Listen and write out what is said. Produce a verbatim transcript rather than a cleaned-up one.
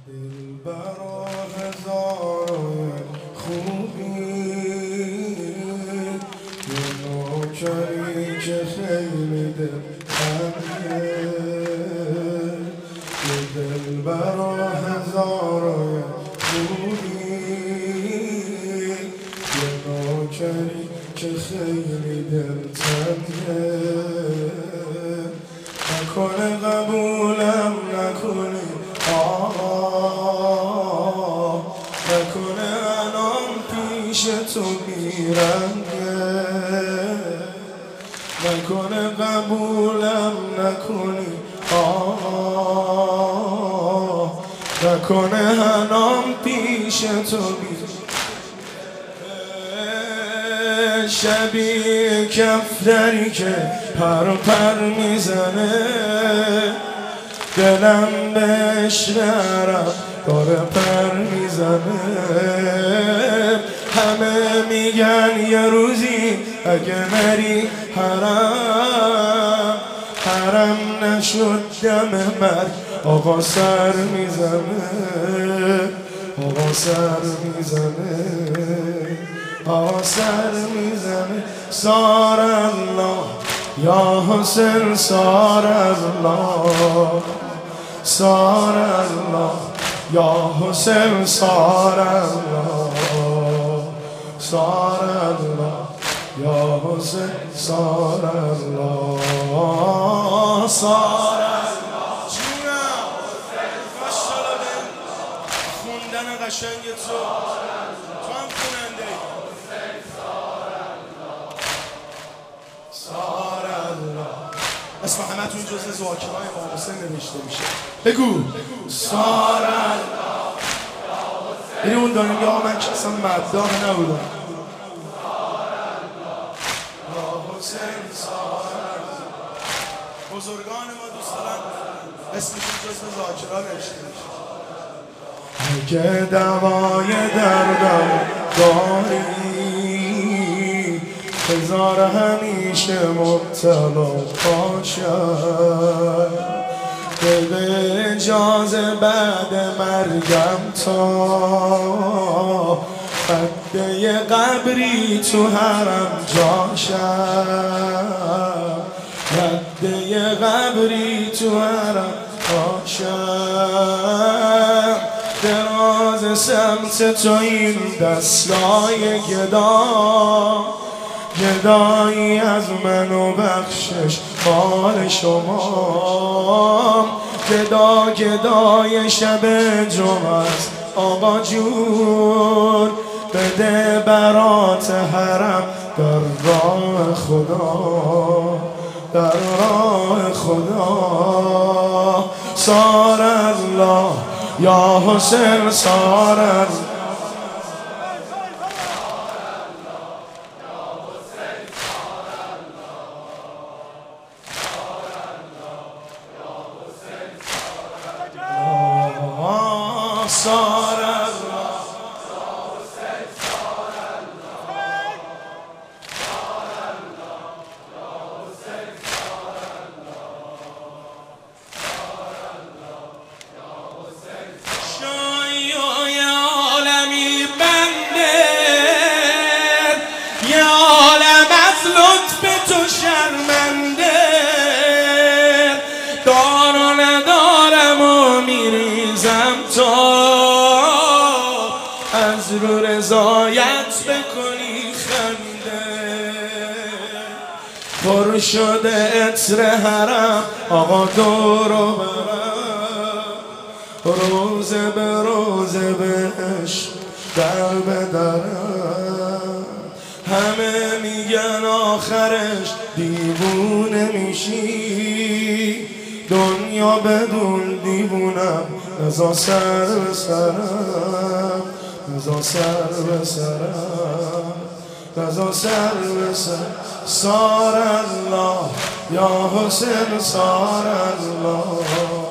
دلبرا هزار خوبی یه نوکری که خیلی دلتنگه یه دلبرا هزار خوبی یه نوکری که خیلی دلتنگه نکنه قبولم نکنی نکنه الان پیش تو بیرنگه نکنه قبولم نکنی آه نکنه الان پیش تو بیرنگه شبیه کفتری که پر پر میزنه دلم بهش نرم داره پر میزنه همه میگن یه روزی اگه نری حرم حرم نشد دم مرگ آقا سر میزنه آقا سر میزنه آقا سر میزنه سار الله یا حسین سار الله سار الله یا حسین سار الله سار الله یا حسین سار الله سار الله جونم ماشاءالله خوندن قشنگ تو تو هم خوننده سار الله اسم همه تون جزء ذاکرهای امام حسین نوشته میشه بگو سار الله این اون داره میگه آقا من که اصلا مداح نبودم یا حسین سار الله بزرگان ما دوست دارن اسمشون جزء ذاکرها نوشته میشه اگه دوای دردم داری هزار همیشه مبتلا باشم بده اجازه بعد مرگم تا قده قبری تو حرم جاشم قده قبری تو حرم جاشم دراز سمت تو این دستای گدا گدایی از من و بخشش مال شما گدا گدای شب جمعه است آقا جون بده برات حرم در راه خدا در راه خدا سار الله یا حسین سار الله سار الله شایع عالمی بنده یه عالم از لطف تو شرمنده دار و ندارم و میریزم تا از رو رضایت بکنی خنده پر شده عطر حرم آقا دور و برم روزه به روزه بهش در بدرم همه میگن آخرش دیوونه میشی دنیا بدون دیوونم نزا سر به سرم نزا سر به سرم نزا سر به سرم سار الله یا حسین سار الله